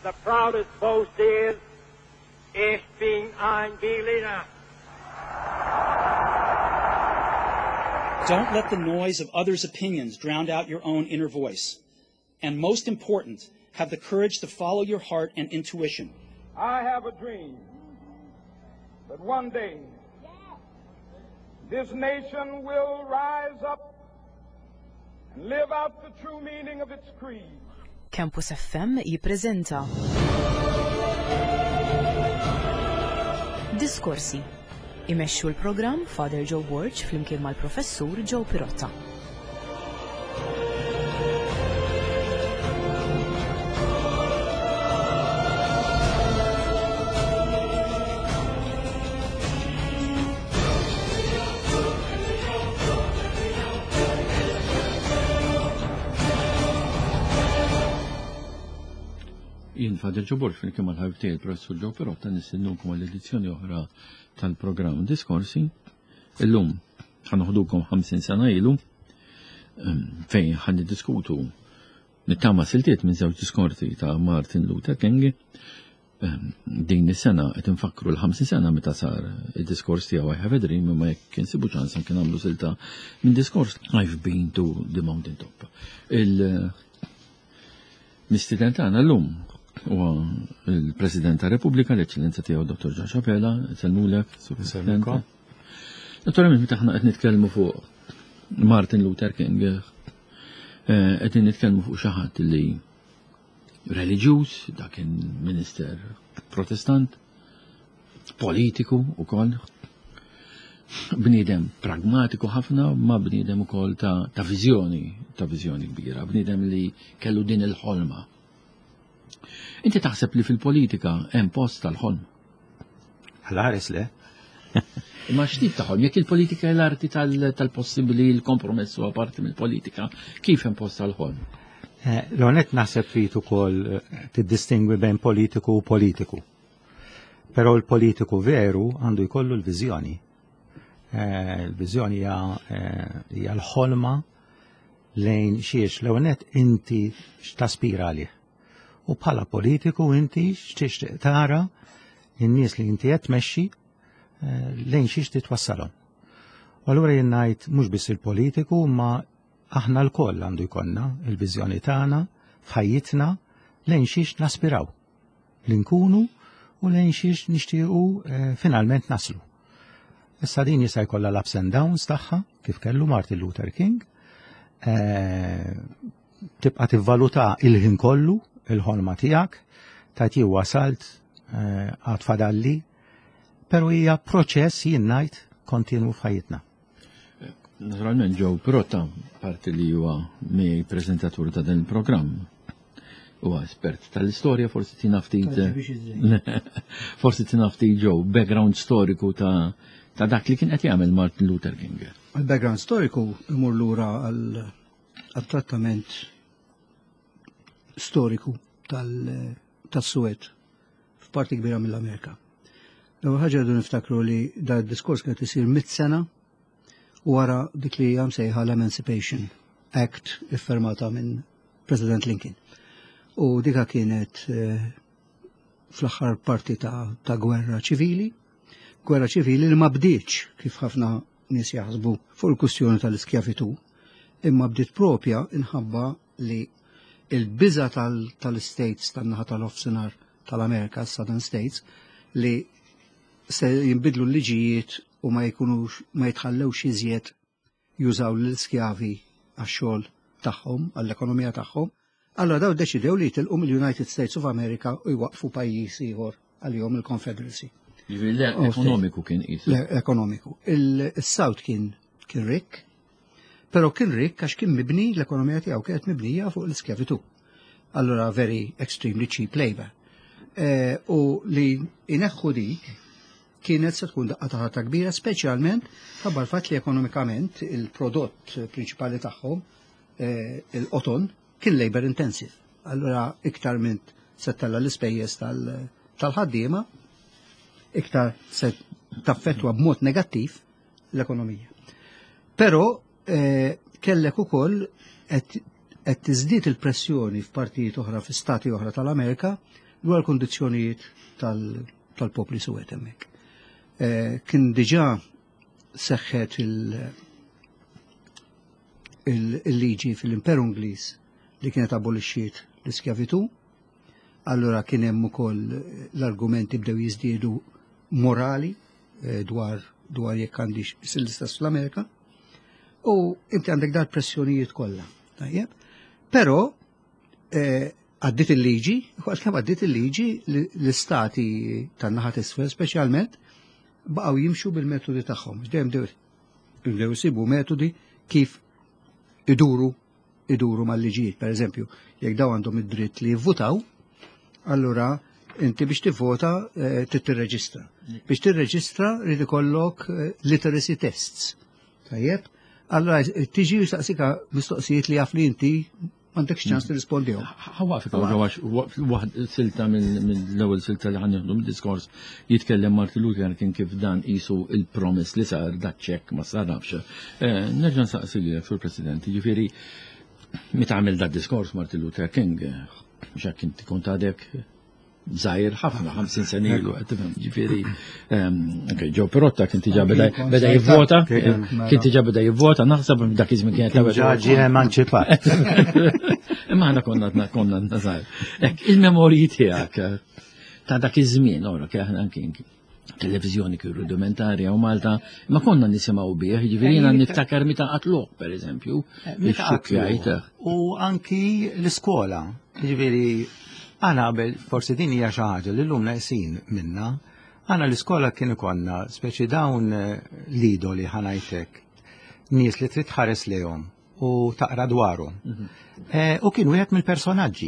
The proudest boast is, ich bin ein Berliner. Don't let the noise of others' opinions drown out your own inner voice. And most important, have the courage to follow your heart and intuition. I have a dream that one day this nation will rise up and live out the true meaning of its creed. Campus FM jippreżenta Diskorsi. Imexxu l-programm Father Joe Borch flimkien mal-Professur Joe Pirotta. Jien Father Joe Borch flimkien mal-ħabibtiegħi il-Professur Joe Pirotta nistennunkom għall-edizzjoni oħra tal-programm Diskorsi. Illum ħanoħdukom 50 sena ilu fejn ħan niddiskutu nittama siltiet minn żewġ diskorsi ta' Martin Luther King. Din is-sena qed infakru l-50 sena meta sar id-diskors tiegħu I have a dream imma jekk insibu ċans kien nagħmlu silta minn diskors I've been to the mountain top. Il-mistident tagħna llum huwa il-President ta' Repubblika l-Eċċellenza tiegħu Dr. John Chapela, semmulek, Sur President. Naturalment meta aħna qed nitkellmu fuq Martin Luther King, qed nitkellmu fuq xi ħadd li reliġjuż, dak kien minister Protestant, politiku wkoll, bniedem pragmatiku ħafna, ma bniedem ukoll ta' viżjoni kbira, bniedem li kellu din il-ħolma. Inti taħseb li fil-politika hemm post tal-ħolm? Ħares le. Imma x'tip ta' ħolm? Jekk il-politika l-arti tal-possibbli l-kompromess huwa parti mill-politika, kif hemm post tal-ħolm? L-onet naħseb trid ukoll tiddistingwi bejn politiku u politiku. Però l-politiku veru għandu jkollu l-viżjoni. L-viżjoni hija l-ħolma lejn xiex l-onet inti x'taspira għalih. U bħala politiku inti x'tixtieq tara in-nies li inti qed tmexxi lejn xiex titwassalhom. U allura jien ngħid mhux biss il-politiku ma aħna l-koll għandu jkollna il-viżjoni tagħna f'ħajjitna lejn xiex naspiraw li nkunu u lejn xiex nixtiequ finalment naslu. Issa din jista' jkollha l-ups and downs tagħha kif kellu Martin Luther King. Tibqa' tivvaluta il-ħin kollu il-ħolma tiegħek tagħti wasalt għad fadalli, però hija proċess jien ngħid kontinwu f'ħajjitna. Naturalment Joe Pirotta, parti li huwa mi preżentatur ta' din il-programm, huwa espert tal-istorja, forsi tinafti Joe background storiku ta' dak li kien qed jagħmel Martin Luther King. Il-background storiku imur lura għal-trattament storiku tas-Suwed f'parti kbira mill-Amerika. L-ewwel ħaġa rridu niftakru li da d-diskors kienet isir 100 sena wara dik li hija msejħa l-Emancipation Act iffermata minn President Lincoln. U dika kienet fl-aħħar parti ta' gwerra ċivili li ma bdietx kif ħafna nies jaħsbu fuq il-kwistjoni tal-iskjavitu, imma bdiet propja inħabba li il-biża tal-States tan-naħa tal-ofsinar tal-Amerika, Southern States, li se jinbidlu l-liġijiet u ma jitħallewx iżjed jużaw l-iskjavi għax-xogħol tagħhom, għall-ekonomija tagħhom. Allora daw deċidew li jitilqu mill-United States of America u jwaqfu pajjiż ieħor għalihom il-Confederacy. L-ekonomiku kien qis. L-ekonomiku. Il-South kien rik, però kien rik għax kien mibni l-ekonomija tiegħu kienet mibnija fuq l-iskjavitu. Allora very extremely cheap labor. U li ineħħu dik kienet se tkun daqqa taħta kbira, speċjalment ħabbar fatt li ekonomikament il-prodott prinċipali tagħhom, il-qoton, kien labor intensive. Allora iktar minn settella l-ispejjeż tal-ħaddiema, iktar se taffettwa b'mod negattiv l-ekonomija. Però kellek ukoll qed tiżdied il-pressjoni f'partijiet oħra f'istati oħra tal-Amerika dwar kondizzjonijiet tal-popli Suwed hemmhekk. Kien diġà seħħet il-liġi fil-Imperu Ingliż li kienet abolixxiet l-iskjavitu, allura kien hemm ukoll l-argumenti bdew jiżdiedu morali dwar jekk għandix l-istess fl-Amerika, u inti għandek dar pressjonijiet kollha. Tajjeb. Però għaddit il-liġi, kemm għaddit il-liġi l-istati tan-naħa t'isfel speċjalment baqgħu jimxu bil-metodi tagħhom. Dejjem bdew isibu metodi kif iduru mal-liġijiet. Pereżempju, jekk daw għandhom id-dritt li jivvutaw, allura inti biex tivvota tirreġistra. Biex tirreġistra rid ikollok literacy tests. Tajjeb? Allura tiġi jistaqsika mistoqsijiet li jaf li inti m'għandekx ċans tirrispondihom. Ħawafik waħd silta mill-ewwel silta li ħanieħdu mid-diskors jitkellem Martin Luther King kif dan qisu il-promiss li sar dak ċekk ma sarafx. Nerġa' nsaqsik sur President, jiġifieri meta għamel dak diskors Martin Luther King, x'hekk inti kont għadek żgħir ħafna 50 sena ilu qed tifhem. Jiġifieri Joe Pirotta kien diġà beda jivvota, naħseb dak iż-żmien kienet l-ewwel ġaġi emanċipat. Imma aħna konna żgħir. Hekk il-memorji tiegħek ta' dak iż-żmien ora kien aħna kien televiżjoni kien rudimentarja u Malta, ma konna nisimgħu bih, jiġifieri jiena niftakar meta qatluh pereżempju. U anki l-iskola, jiġifieri għana qabel, forsi din hija xi ħaġa li llum naqsin minna, għana l-iskola kien ikonna speċi dawn l-idoli ħanajtek, nies li trid tħares lejhom u taqra dwarhom. U kien wieħed mill-personaġġi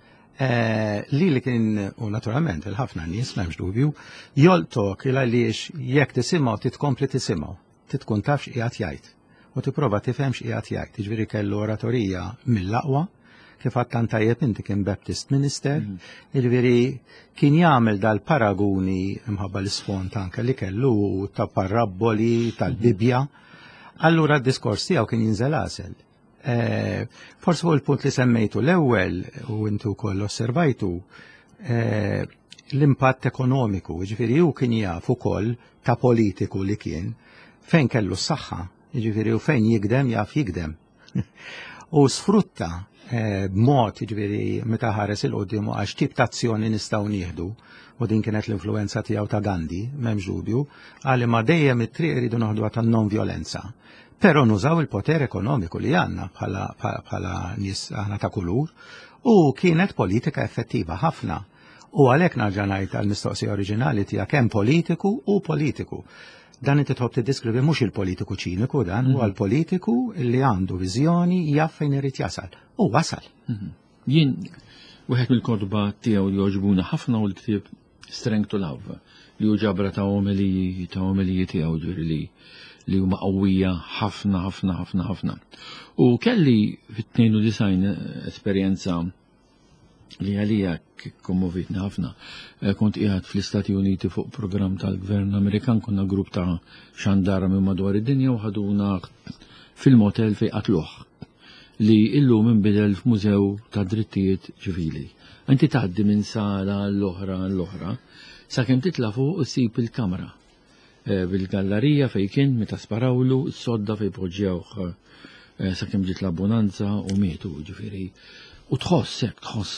li kien, u naturalment il-ħafna nies m'hemmx dubju, joltok il għaliex jekk tisimgħu titkompli tisimgħu, titkun taf x'qiegħed jgħid u tipprova tifhem x'qiegħed jgħid. Jiġifieri kellu oratorija mill-aqwa, kif għattan tajjeb inti kien Baptist Minister, il-veri kien jagħmel dal-paraguni imħabba l-isfond anke li kellu ta' parabboli tal-Bibja, allura d-diskors tiegħu kien jinżel għasel. Forsi fuq il-punt li semmejtu l-ewwel u intu wkoll osservajtu l-impatt ekonomiku, ġifieri hu kien jaf ukoll ta' politiku li kien fejn kellu s-saħħa, ġifieri u fejn jikdem jaf jikdem. U sfrutta b'mod jiġifieri meta ħares il-qudiem għax tip ta' azzjoni nistgħu nieħdu, u din kienet l-influenza tiegħu ta' Gandhi, m'hemmx dubju, għalli ma dejjem it-triq iridu noħduha ta' non-vjolenza. Però nużaw il-poter ekonomiku li għandna bħala nies aħna ta' kulur, u kienet politika effettiva ħafna. U għalhekk narġa' ngħid għall-mistoqsija oriġinali tiegħek hemm politiku u politiku. Dan inti tħobb tiddiskrivi mhux il-politiku ċiniku dan, huwa l-politiku li għandu viżjoni jaf fejn irid jasal. U wasal. Jien wieħed mill-kodba tiegħu li jogħġbuna ħafna u l-ktieb Strength to Love li hu ġabra ta' omeliji tiegħu ġifieri li huma qawwija ħafna. U kelli fit-92 esperjenza li għalija kommovitni ħafna. Kont qiegħed fl-Istati Uniti fuq programm tal-Gvern Amerikan, konna grupp ta' xandara minn madwar id-dinja u ħaduna fil-motel fejn qatluh li illum inbidel f'mużew ta' drittijiet ċivili. Inti tgħaddi minn sala l-oħra sakemm titla' fuq issib il-kamra bil-gallerija fejn kien meta sparawlu s-sodda fejn poġġewh sakemm ġiet l-abbonanza u mietu ġifieri. U tħoss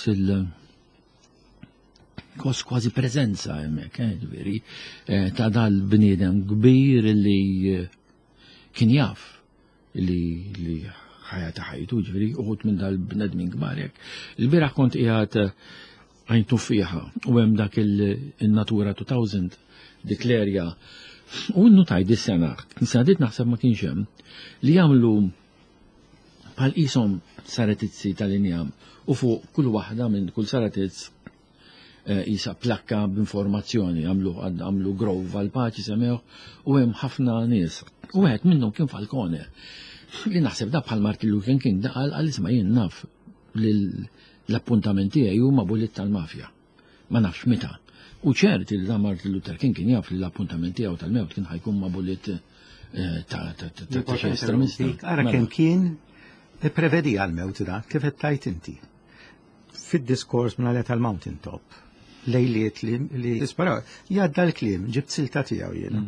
kważi preżenza hemmhekk, ġifieri, ta' dal-bniedem kbir li kien jaf li ħajja ta' ħajtu, ġifieri, uħud minn dal-bnedmin kbar hekk. Il-bieraħ kont qiegħed għajntu fiha u hemm dak il-Natura 2000 dik l-erja u nnutaj dis-sena, nisadit naħseb ma kienx hemm li jagħmlu bħal qishom saretizzi tal-injam u fuq kull waħda minn kull saretizz isa plakka b'informazzjoni għamlu grove għal paċi semmew u hemm ħafna nies. U wieħed minnhom kien Falcone li naħseb da bħal Martin Luther King da qal isma' jien naf l-appuntamenti tiegħi huma bullet tal-mafja. Ma nafx meta. U ċerti li da Martin Luther King kien jaf li l-appuntamenti tiegħu tal-mewt kien ħajkun ma' bullet ta' xi estremisti. Ara kemm kien prevedi għal-mewt da, kif qed tajt inti. Fid-diskors minn għalet tal-Mountain Top, lejliet li tisparaw. Jadda l-klim, ġibt silta tiegħu jiena.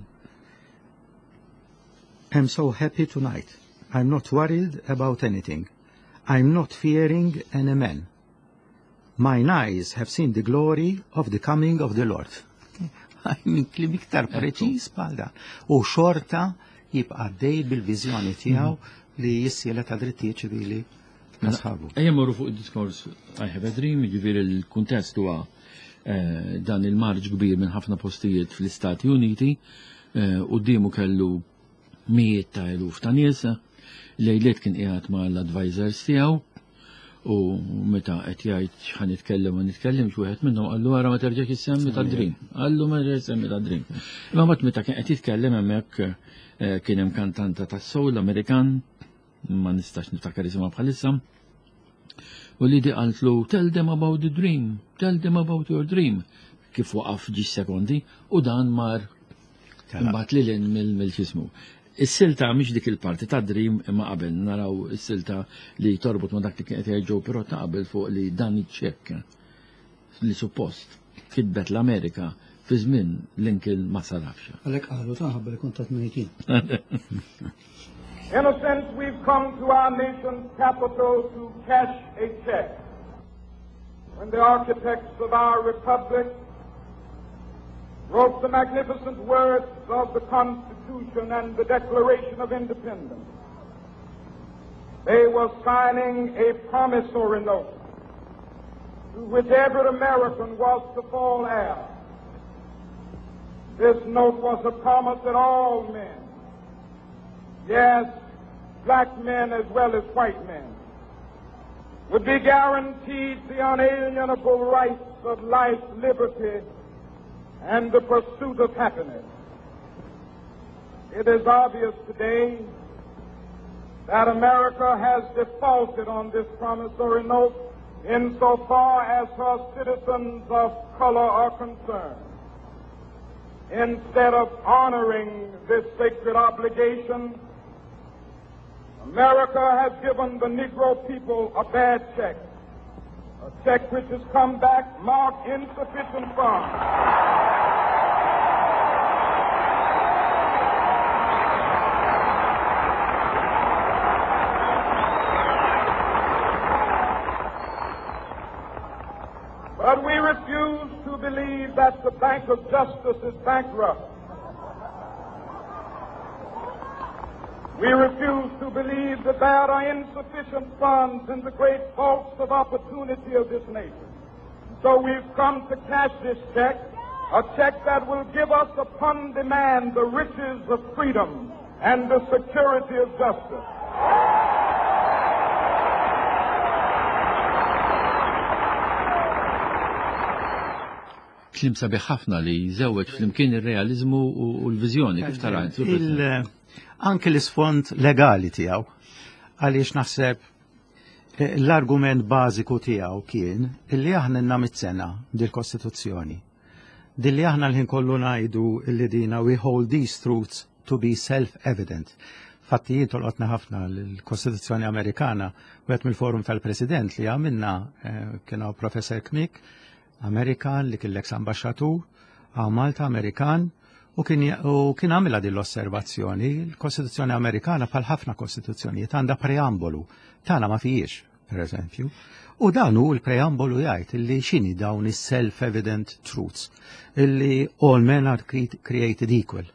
I'm so happy tonight. I'm not worried about anything. I'm not fearing any man. Mine eyes have seen the glory of the coming of the Lord. Min klim iktar preċiż bħal dan. U xorta jibqa' dej bil-viżjoni tiegħu li jissiela ta' drittijiet ċivili nasħabu. Ejja morru fuq id-diskors I have a dream, jiġifieri l-kuntest huwa dan il-marġ kbir minn ħafna postijiet fl-Istati Uniti u d-diemu kellu mijiet ta' eluf ta' nies, lejliet kien qiegħed ma' l-advisors tiegħu u meta qed jgħid x'ħan nitkellem u nitkellem wieħed minnhom qallu ara ma terġa' issemmi ta' dream. Qallu ma terġa' issemmi ta' dream. Imma mbagħad meta kien qed jitkellem hemmhekk kien hemm kantanta tas-soul Amerikan, ma nistax niftakar isimha bħalissa. U li di qaltlu tell them about the dream, tell them about your dream. Kif waqaf ġi sekondi u dan mar imbagħad lilin mill-ġismu. Is-silta mhix dik il-parti ta' dream imma qabel naraw is-silta li torbot ma' dak li kien qed jgħid però ta' qabel fuq li dan iċ-ċekk li suppost kitbet l-Amerika fi żmien Lincoln ma sarafx. Għalhekk qalu taħabba li kont ta' 80. In a sense, we've come to our nation's capital to cash a check. When the architects of our republic wrote the magnificent words of the Constitution and the Declaration of Independence, they were signing a promissory note to which every American was to fall heir. This note was a promise that all men, yes, black men as well as white men, would be guaranteed the unalienable rights of life, liberty, and the pursuit of happiness. It is obvious today that America has defaulted on this promissory note insofar as her citizens of color are concerned. Instead of honoring this sacred obligation, America has given the Negro people a bad check, a check which has come back marked insufficient funds. But we refuse to believe that the Bank of Justice is bankrupt. We refuse to believe that there are insufficient funds in the great vaults of opportunity of this nation. So we've come to cash this check, a check that will give us upon demand the riches of freedom and the security of justice. Klim sabiħ ħafna li jżewweġ flimkien ir-realizmu u l-viżjoni kif tarajt. Anke l-isfond legali tiegħu għaliex naħseb l-argument bażiku tiegħu kien illi aħna nna mit-sena dil-Kostituzzjoni. Dilli aħna l-ħin kollu ngħidu illi dina we hold these truths to be self-evident. Fatti jintolqotna ħafna l-Kostituzzjoni Amerikana wieħed mill-forum tal-President li għamilna kienu Professor Kmick Amerikan li kien l-eks-ambaxxatur għaw Malta Amerikan u kien għamilha din l-osservazzjoni. L-Kostituzzjoni Amerikana bħal ħafna kostituzzjonijiet għandha preambolu tagħna ma fihiex, pereżempju. U dan hu l-preambolu jgħid illi x'inhi dawn is-self-evident truths illi all men are created equal.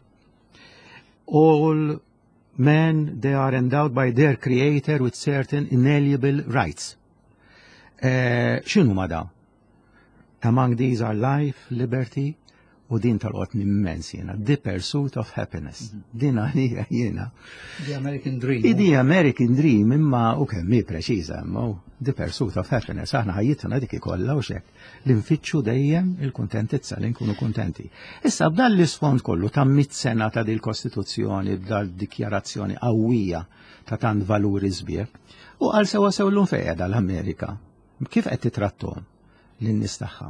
All men they are endowed by their creator with certain inalienable rights. X'inhu ma dawn? Among these are life, liberty, u din tal-qot immens jena, the pursuit of happiness. Din għalija jena. The American Dream. The American Dream imma u kemmi preċiża, imma the pursuit of happiness. Aħna ħajjitna dik ikolla u xek. L-infittxu dejjem il-kontentizza li nkunu kontenti. Issa b'dan l-isfond kollu ta' 100 sena ta' dil-Kostituzzjoni, b'dal dikjarazzjoni qawwija ta' tant valuri sbieħ. U għal sewa sewlun fejn l-Amerika. Kif qed titrattom lin-nies tagħha?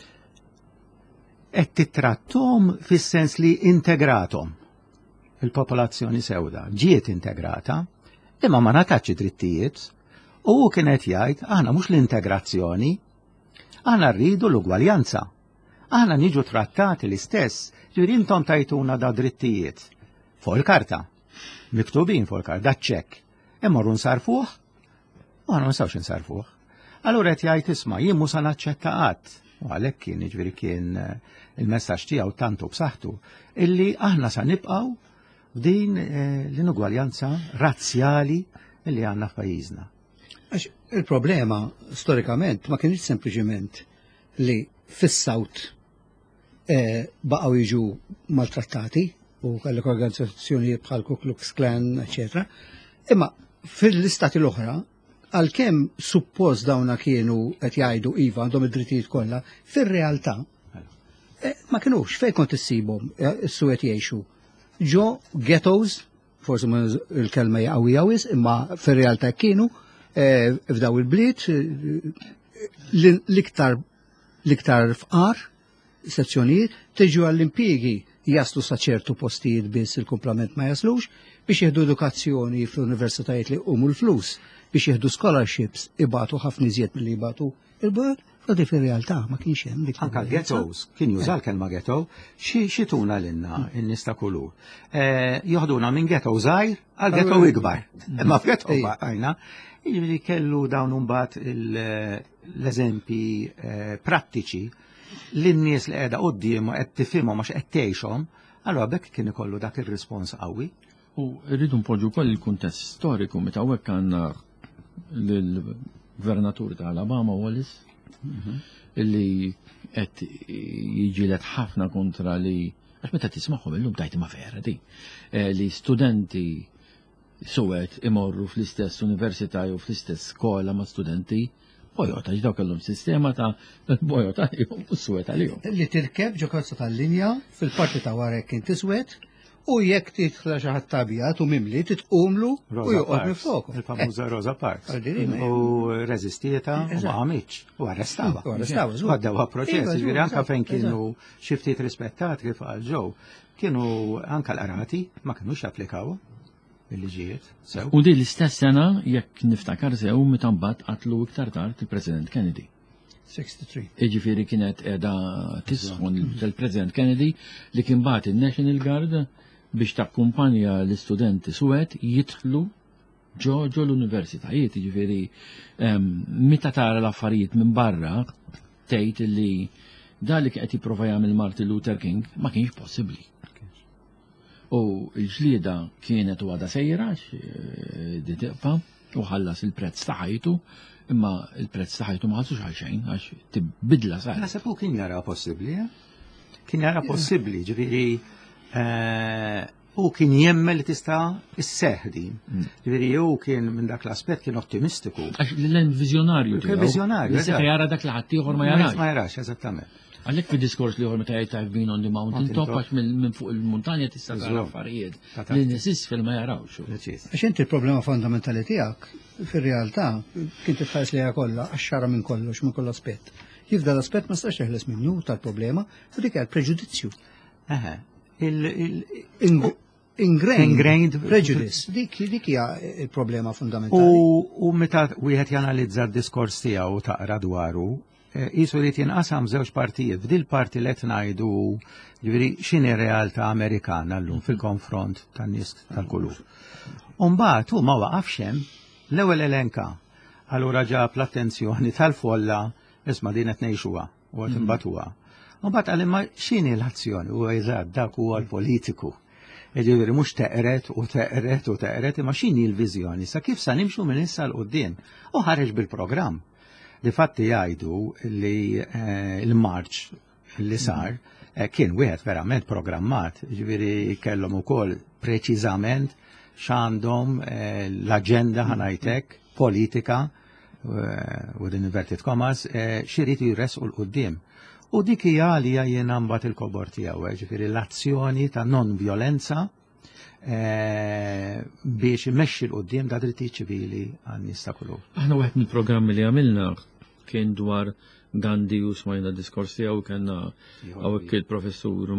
Qed titrattom fis-sens li integratom il-popolazzjoni sewda ġiet integrata imma ma natax drittijiet u kien qed jgħid aħna mhux l-integrazzjoni, aħna rridu l-ugwaljanza. Aħna niġu trattati l-istess, ġifieri intom tajtuna da drittijiet. Fuq il-karta. Miktubin fuq il-karta, da ċekk. Immorru nsarfuh? U aħna ma nistgħux nsarfuh. Allura qed jgħid isma' jien mhux se naċċetta qatt. U għalhekk kien jiġifieri kien il-messaġġ tiegħu tantu b'saħħtu illi aħna sa nibqgħu f'din l-inugwaljanza razzjali li għandna f'pajjiżna. Għax il-problema storikament ma kienx sempliċement li fis-Sawt baqgħu jiġu maltrattati u kellek organizzazzjonijiet bħal Ku Klux Klan, eċetera. Imma fil-istati l-oħra għalkemm suppost dawna kienu qed jgħidu iva għandhom id-drittijiet kollha, fir-realtà ma kinux fejn kont issibhom is-Suwed jgħixu. Ġo ghettos, forsi ma il-kelma jaqawi jawis, imma fir-realtà kienu f'daw il-bliet l-iktar fqar sezzjonijiet teġu għall-impjiegi jaslu sa ċertu postijiet biss il-komplement ma jaslux biex jieħdu edukazzjoni fl-universitajiet li huma l-flus biex jieħdu scholarships ibatu ħafna iżjed milli jibatu il-bord, għadi fil-realtà ma kienx hemm dik. Anka ghettos, kien juża l-kelma ghetto, xituna l-inna in-nies ta' kulur. Joħduna minn ghetto żgħir għal ghetto ikbar. Imma f'ghetto għajna, jiġifieri kellu dawn imbagħad l-eżempji prattiċi lin-nies li qiegħda quddiem qed tifhimhom għax qed tgħixhom, allura bekk kien ikollu dak ir-rispons qawwi. U rridu npoġġu wkoll il-kuntest storiku meta hawnhekk għandna l-Gvernatur ta' Alabama Wallis illi qed jiġilet ħafna kontra li għax meta tismagħhom illum tajt ma vera di li studenti Suwed imorru fl-istess università jew fl-istess skola ma' studenti Bojota, ġdaw kellhom sistema ta' Bojota jom u Suwed għalihom. Li tirkeb ġo karozza tal-linja fil-parti ta' warek kien tiswed u jekk titħla xi ħadd tabjat u mimli titqumlu u joqgħod minn fuq. Il-famuża Rosa Parks. U reżistieta u ma għamitx u arrestava. Għaddewa proċess, ġifieri anke fejn kienu xi ftit rispettati kif qal ġew, kienu anke l-qrati ma kinux japplikaw il-liġijiet. U di l-istess sena jekk niftakar sew meta mbagħad qatlu iktar tard il-President Kennedy. 63. Jiġifieri kienet qiegħda tisħun il-President Kennedy li kien bagħat il-National Guard biex takkumpanja l-istudenti Suwed jidħlu ġo l-universitajiet, jiġifieri meta tara l-affarijiet minn barra tgħid li dak li qed jipprova jagħmel Martin Luther King ma kienx possibbli. U l-ġlieda kienet u għada sejrax di tiqfa u ħallas il-prezz ta' ħajtu, imma il-prezz ta' ħajtu ma ħallsux għal xejn għax tibidla sar. Naħseb kien jara possibbli, Kien jara possibbli, ġifieri u kien jemmel li tista' isseħħdi. Ġifieri u kien minn dak l-aspett kien ottimistiku. Għax l-vizjonarju tiegħu. Vizjonarju. Jara dak li ħadd ieħor ma jarax. Ma jarax, eżattament. Għalhekk fid-diskors li ħor meta jgħid I've been on the mountain top għax minn fuq il-muntanja tista' tara affarijiet li nies fil ma jarawx. Għax inti l-problema fondamentali tiegħek fir-realtà kien titħares li kollha għax-xara minn kollox minn koll aspett. Jifda l-aspett ma stax teħles minnu tal-problema u dik hija preġudizzju. Ingrained prejudice. Dik hija il-problema fundamentali. U meta wieħed janalizza d-diskors tiegħu taqra dwaru jisu li tinqasam żewġ partijiet. F'dil parti li qed ngħidu ġifieri x'inhi realtà Amerikana llum fil-konfront tan-nies tal-kulur. U mbagħad hu ma waqafx hemm l-ewwel elenka. Allura ġab l-attenzjoni tal-folla isma' din qed ngħixuha u qed imbagħtuha. U mbagħad qal imma x'inhi l-azzjoni u eżatt dak huwa l-politiku. Ġifieri mhux teqret u teqret u teqret imma x'inhi l-viżjoni sa kif sa nimxu minn issa l quddiem u ħareġ bil-programm. Li fatti jgħidu li l-marċ li sar kien wieħed verament programmat, ġifieri kellhom ukoll preċiżament x'għandhom l-aġenda ħanajtek politika u din inverted commas x'irid jresqu l-quddiem. U dik hija li jiena mbagħad il-kobor tiegħu, ġifieri l-azzjoni ta' non-vjolenza biex imexxi l-qudiem da' drittijiet ċivili għan-nies ta' kulur. Aħna waħed mill-programmi li għamilna kien dwar Gandhi u smajna diskors tiegħu kellna hawnhekk il-professur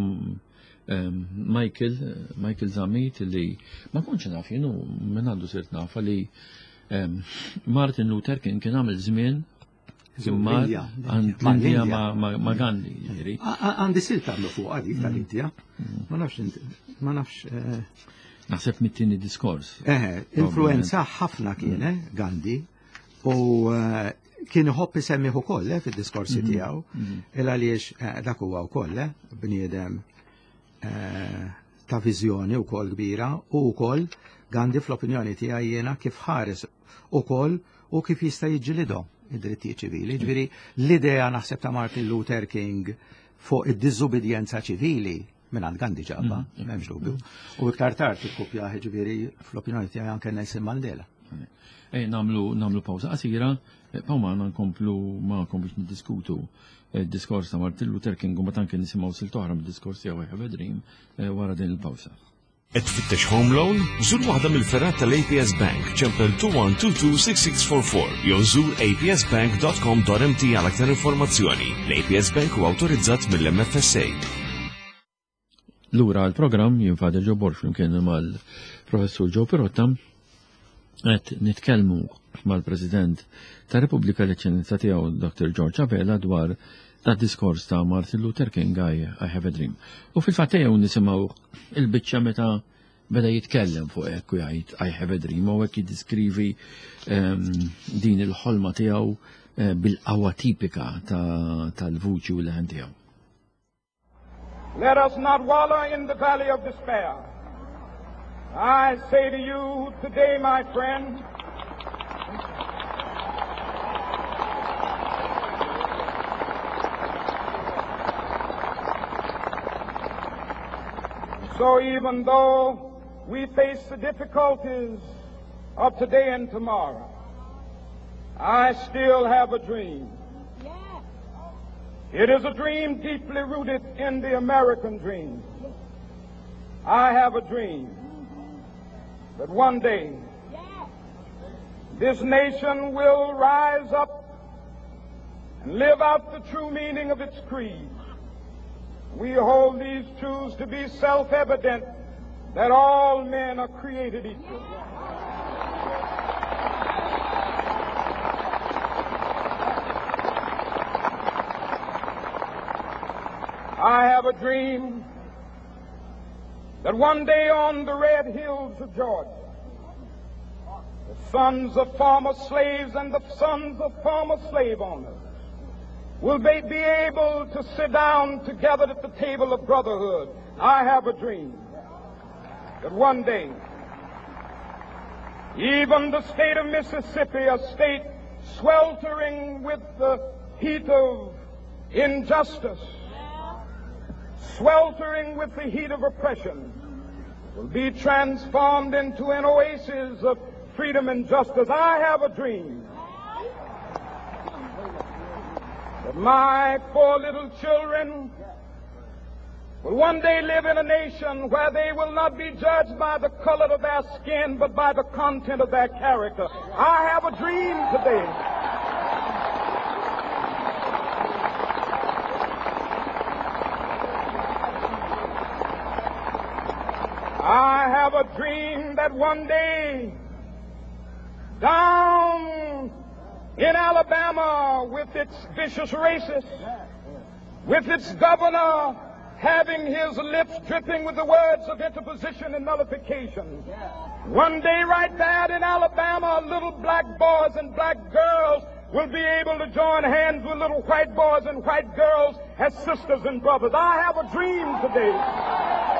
Michael Zamit li ma kontx naf jienu minn għandu sirt nafa li Martin Luther King kien għamel żmien Kimmar għandija ma' Gandhi, ġiri. Għandi silta għamlu fuq għadik tal-Indija. Ma nafx. Naħseb mit-tieni diskors. Influenza ħafna kien Gandhi u kien iħobb isemmiħ ukoll fid-diskorsi tiegħu il għaliex dak huwa wkoll bniedem ta' viżjoni wkoll kbira u wkoll Gandhi fl-opinjoni tiegħi jiena kif ħares ukoll u kif jista' jiġġilidhom id-drittijiet ċivili. Ġifieri l-idea naħseb ta' Martin Luther King fuq id-diżubidjenza ċivili minn għand Gandhi ġabba, m'hemmx dubju. U iktar tard ikkupjaħ ġifieri fl-opinjoni tiegħi anke Nelson Mandela. Namlu pawza qasira, ma nkomplu ma'kom biex niddiskutu id-diskors ta' Martin Luther King u mbagħad anke nisimgħu silt oħra mid-diskors tiegħu I Have a Dream wara din il-pawza. Qed tfittex home loan? Żur waħda mill-ferrat tal-APS Bank ċempel 21226644 jew żur apsbank.com.mt għal aktar informazzjoni. L-APS Bank huwa awtorizzat mill-MFSA. Lura l-programm jinfadel Joe Borg flimkien mal-Professur Joe Pirotta qed nitkellmu mal-President ta' Repubblika l-Eċċellenza tiegħu Dr. George Avella dwar ta' diskors ta' Martin Luther King I Have a Dream. U fil-fattejja nisimgħu il-biċċa meta beda jitkellem fuq hekk u jgħid I Have a Dream u hekk jiddiskrivi din il-ħolma tiegħu bil-qawwa tipika tal-vuċi u l-ħen tiegħu. Let us not wallow in the valley of despair. I say to you today, my friend, so even though we face the difficulties of today and tomorrow, I still have a dream. It is a dream deeply rooted in the American dream. I have a dream that one day this nation will rise up and live out the true meaning of its creed. We hold these truths to be self-evident that all men are created equal. I have a dream that one day on the red hills of Georgia, the sons of former slaves and the sons of former slave owners will be able to sit down together at the table of brotherhood. I have a dream that one day, even the state of Mississippi, a state sweltering with the heat of injustice, sweltering with the heat of oppression, will be transformed into an oasis of freedom and justice. I have a dream that my 4 little children will one day live in a nation where they will not be judged by the color of their skin, but by the content of their character. I have a dream today I have a dream that one day down in Alabama, with its vicious racists, with its governor having his lips dripping with the words of interposition and nullification, one day right there in Alabama, little black boys and black girls will be able to join hands with little white boys and white girls as sisters and brothers. I have a dream today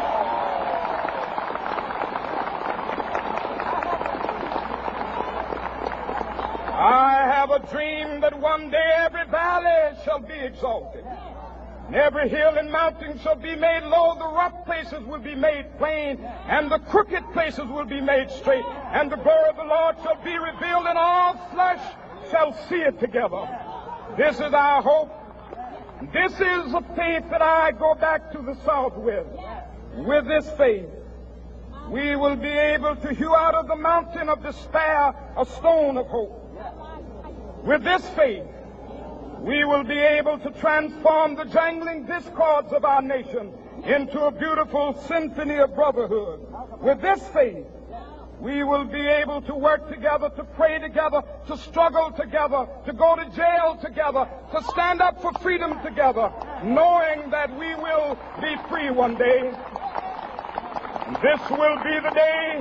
I have a dream that one day every valley shall be exalted, and every hill and mountain shall be made low, the rough places will be made plain, and the crooked places will be made straight, and the glory of the Lord shall be revealed, and all flesh shall see it together. This is our hope. This is a faith that I go back to the South with. With this faith, we will be able to hew out of the mountain of despair a stone of hope. With this faith, we will be able to transform the jangling discords of our nation into a beautiful symphony of brotherhood. With this faith, we will be able to work together, to pray together, to struggle together, to go to jail together, to stand up for freedom together, knowing that we will be free one day. This will be the day.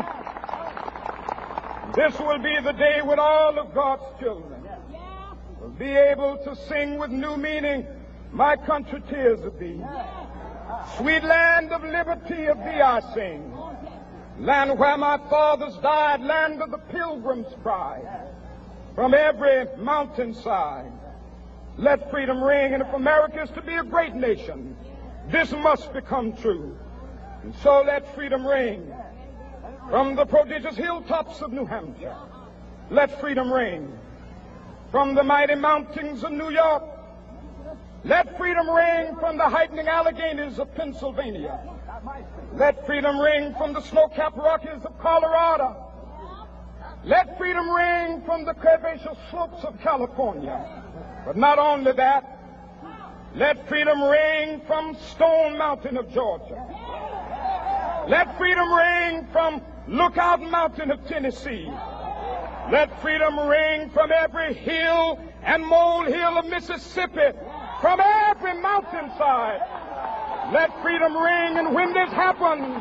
This will be the day when all of God's children will be able to sing with new meaning, my country, tears of thee. Sweet land of liberty, of thee I sing. Land where my fathers died, land of the pilgrim's pride. From every mountainside, let freedom ring. And if America is to be a great nation, this must become true. And so let freedom ring. From the prodigious hilltops of New Hampshire, let freedom ring. From the mighty mountains of New York, let freedom ring. From the heightening Alleghenies of Pennsylvania, let freedom ring. From the snow-capped Rockies of Colorado, let freedom ring. From the curvaceous slopes of California. But not only that, let freedom ring from Stone Mountain of Georgia. Let freedom ring from Lookout Mountain of Tennessee. Let freedom ring from every hill and molehill of Mississippi, from every mountainside. Let freedom ring. And when this happens,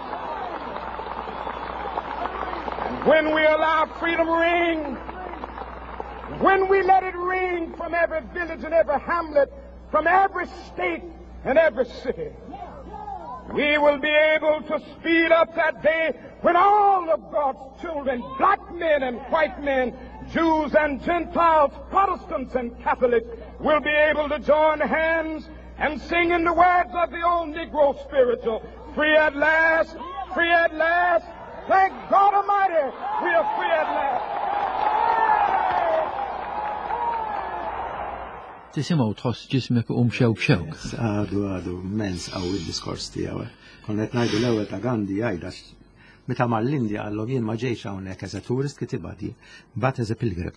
and when we allow freedom ring, when we let it ring from every village and every hamlet, from every state and every city, we will be able to speed up that day when all of God's children, black men and white men, Jews and Gentiles, Protestants and Catholics, will be able to join hands and sing in the words of the old Negro spiritual, free at last, free at last. Thank God Almighty, we are free at last. Tisimaw tħoss ġismek xewk. Għadu, mens għaw il-diskors tijaw. Konnet najdu l-ewel ta' Gandhi għajda, meta mal-Indja għallom jien ma ġejx hawnhekk as a tourist kitibati, but as a pilgrim.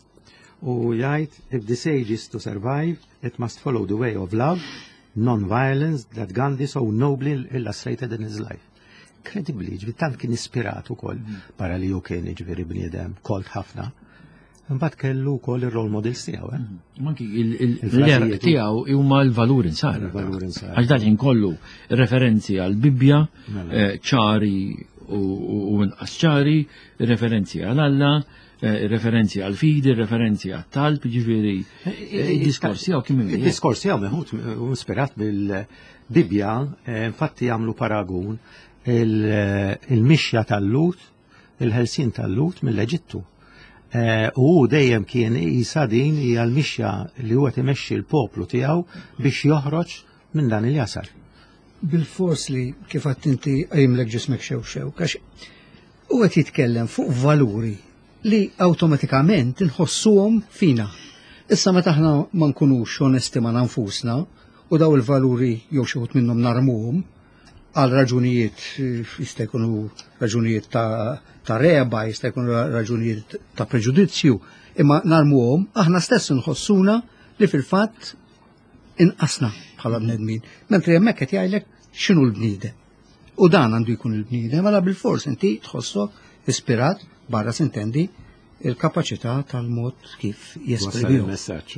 U jgħid, if this age is to survive, it must follow the way of love, non-violence that Gandhi so nobly illustrated in his life. Credibly, ġvitant kien ispirat ukoll para li ju kien ġviri bniedem kolt ħafna. Mbagħad kellu wkoll ir-role models tiegħu. Manki l-erq tiegħu huma l-valur insara. Għax dan inkollu referenzi għal Bibbja, ċari u inqas ċari, referenzi għal Alla, referenzi għal fidi, referenzi għal talb, ġifieri id-diskors tiegħu kemm inhi. Id-diskors tiegħu meħud inspirat bil-Bibbja, infatti jagħmlu paragun il-mixja tal-lut, il-ħelsien tal-lut mill-Eġittu. U dejjem kien jisa din hija l-mixja li huwa timexxi l-poplu tiegħu biex joħroġ minn dan il-jasar. Bil-fors li kif qed inti qajmlek ġismek xew għax huwa jitkellem fuq valuri li awtomatikament inħossuhom fina. Issa meta aħna ma nkunux onesti ma' nfusna u daw il-valuri jew xi wħud minnhom narmuhom għal raġunijiet jista' jkunu raġunijiet ta' reba, jista' jkunu raġunijiet ta' preġudizzju, imma narmuhom aħna stess nħossuna li fil-fatt inqasna bħala bnedmin. Mentri hemmhekk qed jgħidlek x'inhu l-bniedem. U dan għandu jkun il-bniedem, mela bil-fors inti tħossok ispirat barra sintendi il-kapaċità tal-mod kif jesprimi messaġġu.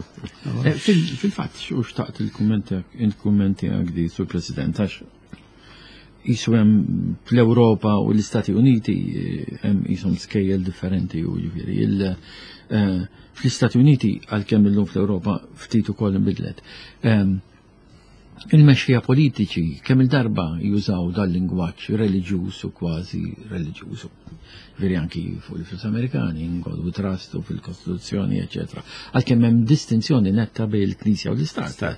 Fil-fatt xu xtaqt il-kummenti għagdi sur President għax jisu hemm fl-Ewropa u l-Istati Uniti hemm jisom skejjel differenti u ġifieri. Fl-Istati Uniti għalkemm illum fl-Ewropa ftit ukoll inbidlet. Il-mexxija politiċi kemm il-darba jużaw dal-lingwaġġ reliġjuż u kważi reliġjuż. Veri anki fuq il-Flus Amerikani, God we Trust u fil-Kostituzzjoni, eccetera. Għalkemm hemm distinzjoni netta bejn il-Knisja u l-Istat.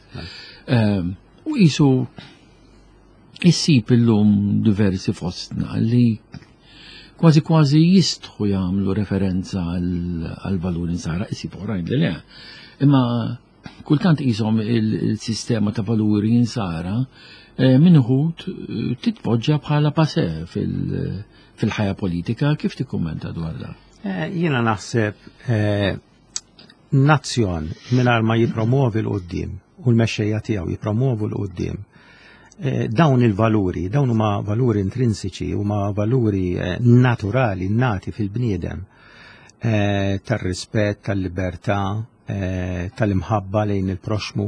U jisu issib illum diversi fostna li kważi jistħu jagħmlu referenza għal valuri nsara, issib oħrajn li le. Imma kultant qishom il-sistema ta' valuri nsara minħut titpoġġa bħala pasè fil-ħajja politika. Kif tikkummenta dwar dan? Jiena naħseb nazzjon mingħajr ma jippromovi l-qudiem u l-mexxejja tiegħu jippromovu l-qudiem dawn il-valuri, dawn huma valuri intrinsiċi, huma valuri naturali, nati fil-bniedem, tar-rispett, tal-libertà, tal-imħabba lejn il-proxmu,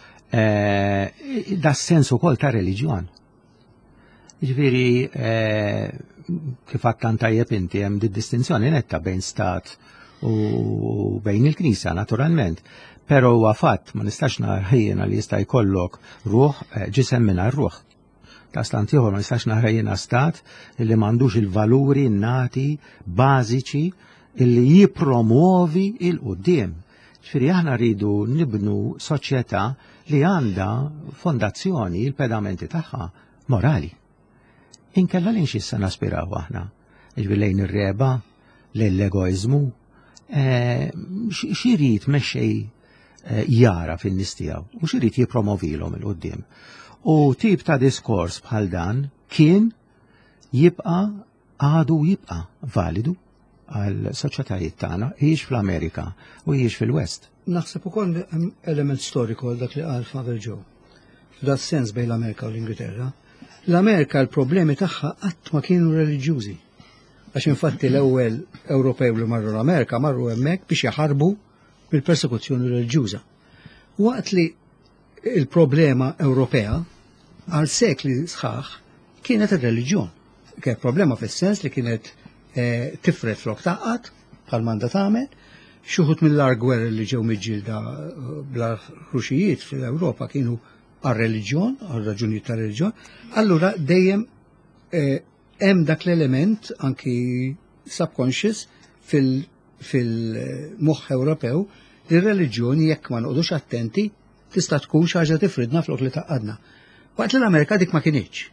da sens ukoll ta' reliġjon. Ġifieri kif għattan tajjeb inti hemm distinzjoni netta bejn stat u bejn il-Knisja naturalment. Pero huwa fatt ma nistax naħħejjena li jista' jkollok ruħ ġisem mingħajr ruħ. Ta' stant ieħor ma nistax naħħejjena stat li m'għandux il-valuri nati bażiċi illi jippromuovi il-qudiem. Ġifieri aħna rridu nibnu soċjetà li għandha fondazzjoni il-pedamenti tagħha morali. Inkella lejn x'issa naspiraw aħna. Ġifieri lejn ir-reba, lejn l-egoizmu, x'irid mexxej jara fin-nies tiegħu u x'irid jippromovilhom il-qudiem. U tip ta' diskors bħal dan kien għadu jibqa' validu għal soċjetajiet tagħna jgħix fl-Amerika u jgħix fil-West. Naħseb ukoll element storiku dak li qal Father Joe. F'dat sens bejn l-Amerika u l-Ingilterra. L-Amerika l-problemi tagħha qatt ma kienu reliġjużi. Għax infatti l-ewwel Ewropew li marru l-Amerika marru hemmhekk biex jaħarbu mill-persekuzzjoni reliġjuża. Waqt li il-problema Ewropea għal sekli sħaħ kienet ir-reliġjon. Kien problema fis-sens li kienet tifret flok taqqat bħal manda tagħmel, xi wħud mill-gwerer li ġew miġġielda bla ħruxijiet fl-Ewropa kienu għar-reliġjon, għar-raġunijiet tar-reliġjon. Allura dejjem hemm dak l-element anki subconscious fil-moħħ Ewropew li r-reliġjoni jekk ma noqgħodux attenti tista' tkun xi ħaġa tifridna flok li taqadna. Waqt li l-Amerika dik ma kienx.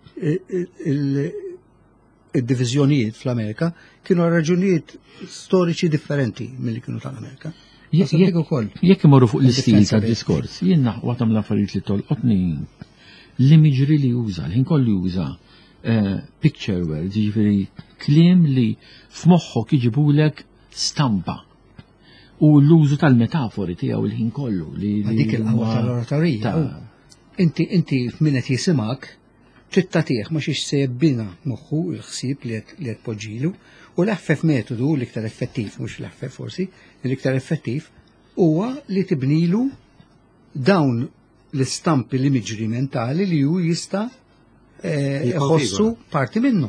Id-diviżjonijiet fl-Amerika kienu raġunijiet storiċi differenti milli kienu tal-Amerika. Jekk imorru fuq l-istil tad-diskors, jien waħda l-affarijiet li tolqotni l-imaġri li juża, l-ħin kollu juża picture words, ġifieri kliem li f'moħħok jiġibulek stampa. U l-użu tal-metafori tiegħu l-ħin kollu. Dik il-qawwa tal-oratorija. Inti min qed jisimak trid tagħtih ma xiex se jebbina moħħu l-ħsieb li qed poġġilu u l-aħfef metodu l-iktar effettiv mhux l-aħfef forsi, l-iktar effettiv huwa li tibnilu dawn l-istampi l-imaġri mentali li hu jista' jħossu parti minnu.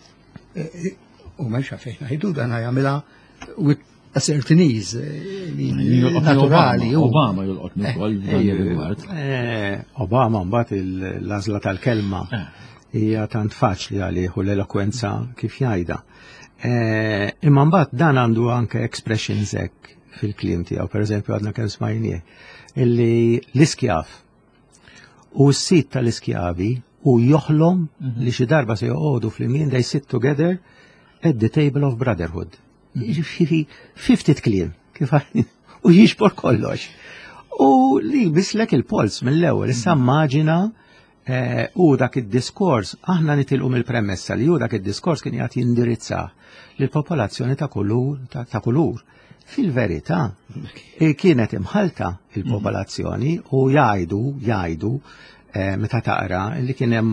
U ma xafejn ngħidu dan jagħmilha with a certain ease naturali. Obama jolqotni wkoll rigward. Obama mbagħad l-għażla tal-kelma hija tant faċli għalih u l-elokwenza kif jgħidha. Imma mbagħad dan għandu anke expressions hekk fil-kliem tiegħu, pereżempju għadna kemm smajnieh illi l-iskjaf u s-sit tal-iskjavi u joħlom li xi darba se joqogħdu flimkien they sit together at the table of brotherhood. Ġifieri 50 kliem kif u jixbor kollox. U li bislek il-pols mill-ewwel issa immaġina u dak id-diskors aħna nitilqu mill-premessa li hu dak id-diskors kien jagħti indirizza lill-popolazzjoni ta' kulur. Fil-verità kienet imħalta il-popolazzjoni u jgħidu meta taqra li kien hemm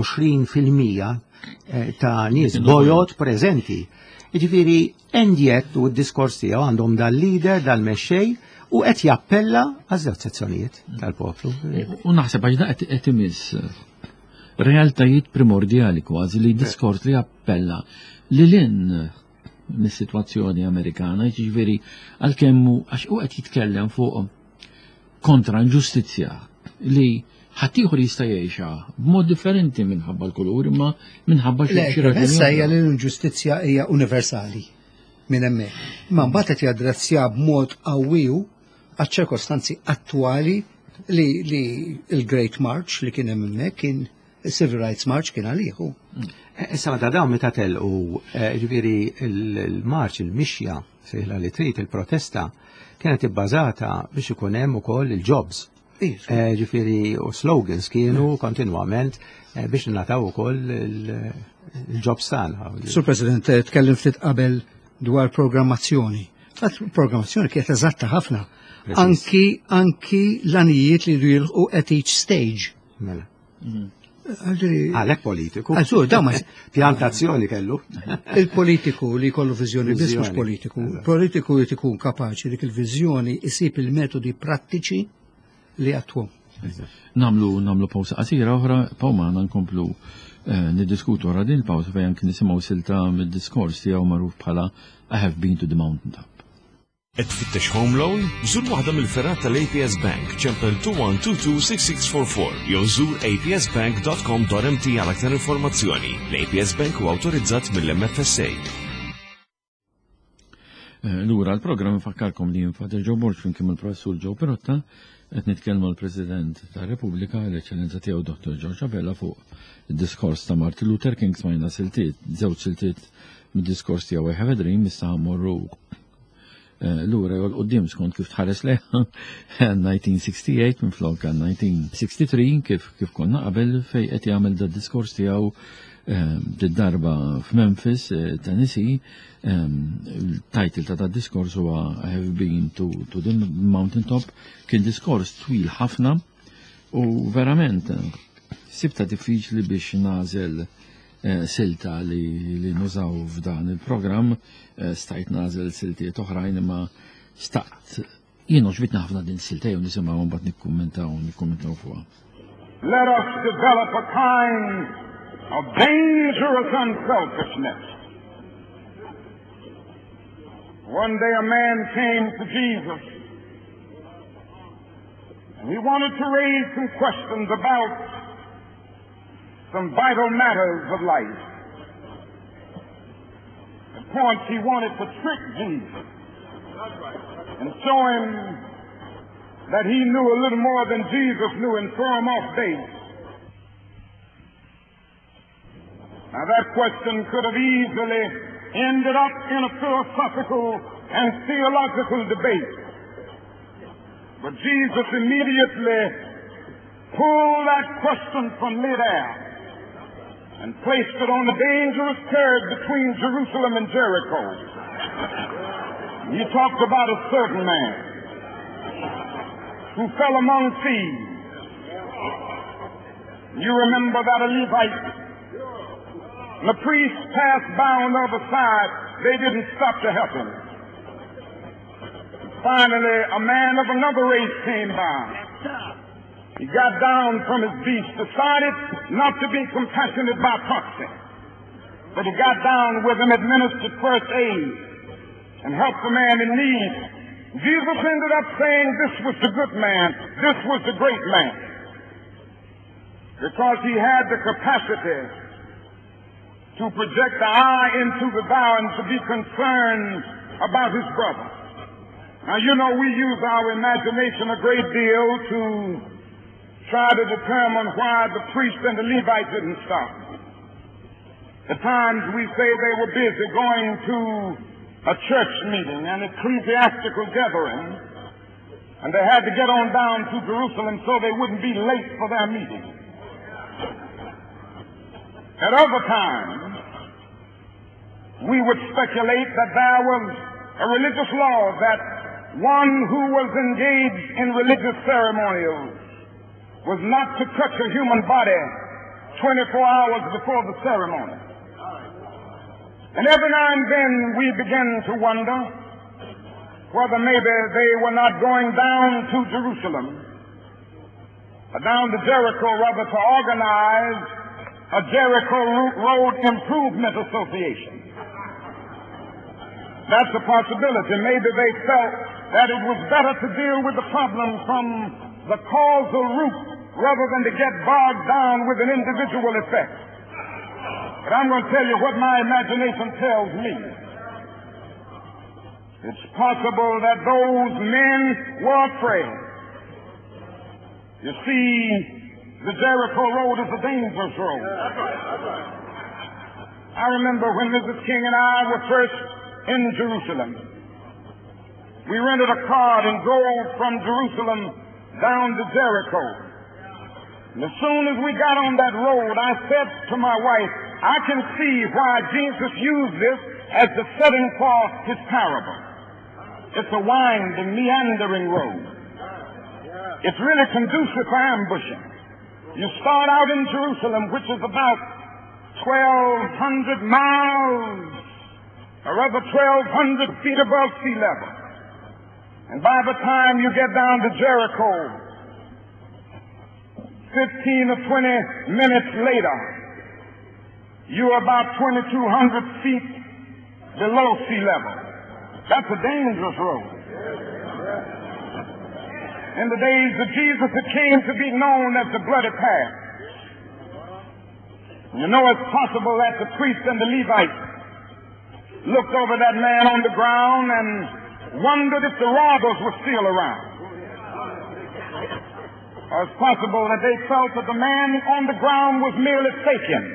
mal-20% ta' nies bojot preżenti. Jiġifieri endjet u d-diskors tiegħu għandhom dal-leader, dal-mexxej u qed jappella għaż-żewġ sezzjonijiet tal-poplu. U naħseb għax da qed imiss realtajiet primordjali kważi li diskors li jappella lilin mis-sitwazzjoni Amerikana, jiġifieri għalkemm għax u qed jitkellem fuq kontra inġustizzja li ħaddieħor jista' jgħixha b'mod differenti minħabba l-kulur imma minħabba xi raġuni. Hija li l-inġustizzja hija universali minn hemmhekk. Ma mbagħad qed jaddrezzja b'mod qawwiju għaċ-ċirkostanzi attwali li il-Great March li kien hemm hemmhekk kien il-Civil Rights March kien għalieħu. Issa meta dawn meta telqu ġifieri il-marċ il-mixja sejħla li trid il-protesta kienet ibbażata biex ikun hemm ukoll il-jobs. Ġifieri u slogans kienu kontinwament biex nataw ukoll il-jobs tagħna. Sur President, tkellim ftit qabel dwar programmazzjoni. Programmazzjoni kienet eżatta ħafna. Anki l-anijiet li jilħu at each stage. Għalek politiku. Pjantazzjoni kellu. Il-politiku li kollu vizjoni biss mhux politiku. Politiku li tkun kapaċi dik il-vizjoni isib il-metodi prattiċi li għatwu. Namlu pawsa qasira oħra, pawma nkomplu niddiskutu wara din il-pawsa fejn kien nisimgħu silta mid-diskors tiegħu magħruf bħala I have been to the mountaintop. Et fittex home loan? Zur waħda mill-ferat tal-APS Bank, ċempel 21226644, jew zur apsbank.com.mt għal aktar informazzjoni. L-APS Bank u autorizzat mill-MFSA. Lura l-programm fakkarkom li Father Joe Borch kim il-professur Joe Pirotta qed nitkellmu l-President tar-Repubblika l-Eċċellenza tiegħu Dr. George Abella fuq id-diskors ta' Martin Luther King smajna siltiet, żewġ siltiet mid-diskors tiegħu I have a dream issa mmorru l-ura jgħol qoddim skont kif tħares leħ 1968 minn flok 1963 kif konna qabel fej qed jagħmel da diskors tiegħu d-darba f'Memphis, Tennessee. Il-title ta' diskors huwa I have been to the mountaintop. Kien diskors twil ħafna u verament sibta diffiċli biex nażel silta li nużaw f'dan il-programm, stajt nażel siltiet oħrajn imma staqt jiena ġbitna ħafna din silta jew nisimgħu mbagħad nikkummentaw fuqha. Let us develop a kind of dangerous unselfishness. One day a man came to Jesus and he wanted to raise some questions about some vital matters of life. At points he wanted to trick Jesus and show him that he knew a little more than Jesus knew and throw him off base. Now that question could have easily ended up in a philosophical and theological debate. But Jesus immediately pulled that question from midair and placed it on the dangerous curve between Jerusalem and Jericho. He talked about a certain man who fell among thieves. You remember that a Levite, the priest passed by on the other side. They didn't stop to help him. Finally, a man of another race came by. He got down from his beast, decided not to be compassionate by proxy, but he got down with him, administered first aid, and helped the man in need. Jesus ended up saying this was the good man, this was the great man, because he had the capacity to project the eye into the thou and to be concerned about his brother. Now, you know, we use our imagination a great deal to try to determine why the priest and the Levite didn't stop. At times we say they were busy going to a church meeting, an ecclesiastical gathering, and they had to get on down to Jerusalem so they wouldn't be late for their meeting. At other times, we would speculate that there was a religious law that one who was engaged in religious ceremonials was not to touch a human body 24 hours before the ceremony. And every now and then we begin to wonder whether maybe they were not going down to Jerusalem, or down to Jericho, rather, to organize a Jericho Road Improvement Association. That's a possibility. Maybe they felt that it was better to deal with the problem from the causal root rather than to get bogged down with an individual effect. But I'm going to tell you what my imagination tells me. It's possible that those men were afraid. You see, the Jericho Road is a dangerous road. I remember when Mrs. King and I were first in Jerusalem. We rented a car and drove from Jerusalem down to Jericho. And as soon as we got on that road, I said to my wife, I can see why Jesus used this as the setting for his parable. It's a winding, meandering road. It's really conducive for ambushing. You start out in Jerusalem, which is about 1,200 miles, or rather 1,200 feet above sea level. And by the time you get down to Jericho, 15 or 20 minutes later, you're about 2,200 feet below sea level. That's a dangerous road. In the days of Jesus, it came to be known as the bloody path. You know, it's possible that the priest and the Levite looked over that man on the ground and wondered if the robbers were still around. Or it's possible that they felt that the man on the ground was merely faking.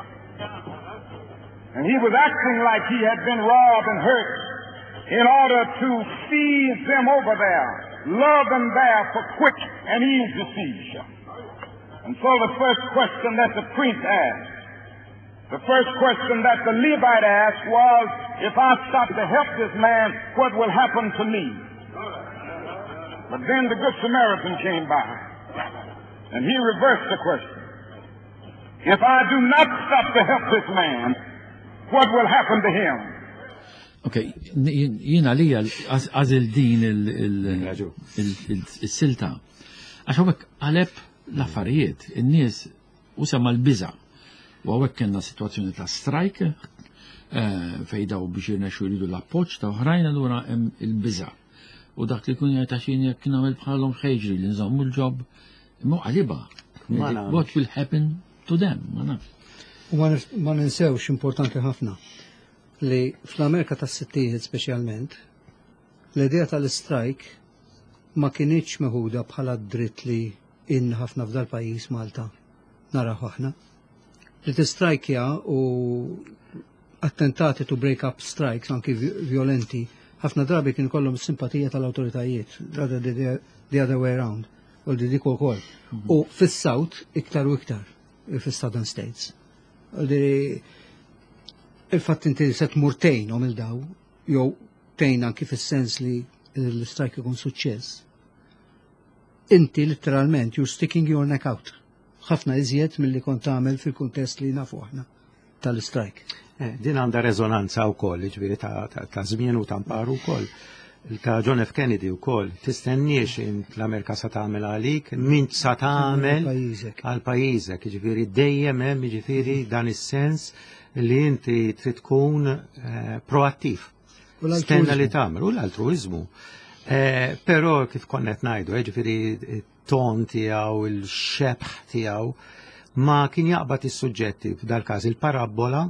And he was acting like he had been robbed and hurt in order to seize them over there, love them there for quick and easy seizure. And so the first question that the priest asked, the first question that the Levite asked was, if I stop to help this man, what will happen to me? But then the Good Samaritan came by, and he reversed the question. If I do not stop to help this man, what will happen to him? Okay, jina li għazil din il-silta. Għaxawek għaleb l-affarijiet, il-nies u sama l-biza. U għawek kena situazzjoni ta' strajk, fejdaw biex jirnexu jridu l-appoċ ta' uħrajn għallura il-biza. U dak li kun jgħataxin jek kien għamil bħalom xejġri li nżommu l-ġob, mu għaliba. What will happen to them? Ma ninsewx importanti ħafna li fl-Amerika tas-60 speċjalment l-idea tal-strajk ma kienieċ meħuda bħala dritt li in ħafna f'dal pajjiż Malta naraw aħna. Li t-strajkja u attentati to break up strikes anki violenti ħafna drabi kien kollhom simpatija tal-awtoritajiet, rather the other way around, u li dik ukoll. U fis-South iktar u iktar fis-Southern States. Il-fatt inti se tmur tgħinhom il-daw, jew tgħin anki fis-sens li l-strajk ikun suċċess. Inti literalment you're sticking your neck out. Ħafna iżjed milli kont tagħmel fil-kuntest li nafu aħna tal-strajk. Din għandha reżonanza wkoll, jiġifieri ta' żmien u ta' mparu wkoll. Ta' John F. Kennedy wkoll tistenniex l-Amerika sa tagħmel għalik, min sa tagħmel għal pajjiżek, jiġifieri dejjem hemm jiġifieri dan is-sens li inti trid tkun proattiv. Stenna li tagħmel u l-altruiżmu. Però kif konnet ngħidu, jiġifieri ton tiegħu, il-xebħ tiegħu ma kien jaqbad is-suġġetti f'dal każ il-parabola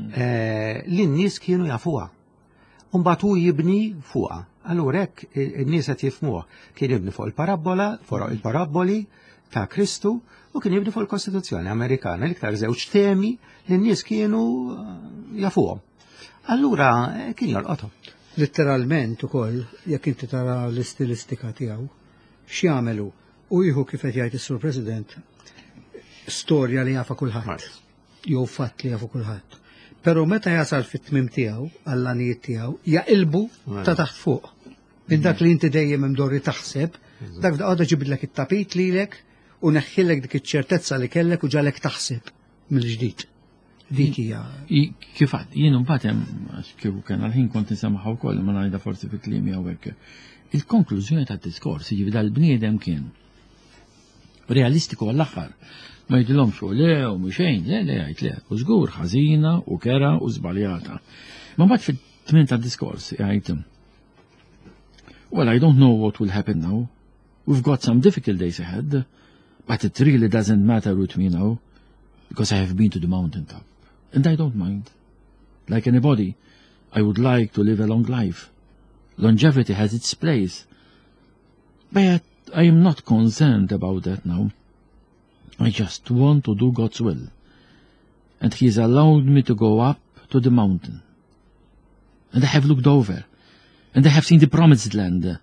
li n-nies kienu jafuha. Mbagħad hu jibni fuqha. Allura hekk in-nies qed jifhmuha. Kien jibni fuq il-parabola, fuq il-paraboli ta' Kristu u kien jibni fuq il-Kostituzzjoni Amerikana l-iktar żewġ temi li n-nies kienu jafuhom. Allura kien jolqothom. Litteralment ukoll jekk inti tara l-istilistika tiegħu x'jagħmelu u jieħu kif qed jgħid is-Sur President storja li jafa kulħadd jew fatt li jafu kulħadd. Però meta jasal fit-tmim tiegħu għall-għanijiet tiegħu jaqilbu ta' taħt fuq. Minn dak li inti dejjem imdorri taħseb, dak għadha ġibidlek it-tapit lilek u neħħilek dik iċ-ċertezza li kellek u ġalek taħseb mill-ġdid. Dik hija. Kif għad, jien imbagħad hemm kieku kien għal-ħin kont nisemmaħ ukoll ma ngħidha forsi fi kliemi hawnhekk. Il-konklużjoni tad-diskors jiġifieri dal-bniedem kien realistiku għall-aħħar. Ma jidilhomx u le u mxejn, le jgħid le, u żgur ħażina u kera u żbaljata. Ma mbagħad fit-tmiem tad-diskors jgħid well, I don't know what will happen now. We've got some difficult days ahead, but it really doesn't matter with me now, because I have been to the mountaintop. And I don't mind. Like anybody, I would like to live a long life. Longevity has its place. But I am not concerned about that now. I just want to do God's will. And He has allowed me to go up to the mountain. And I have looked over. And I have seen the promised land.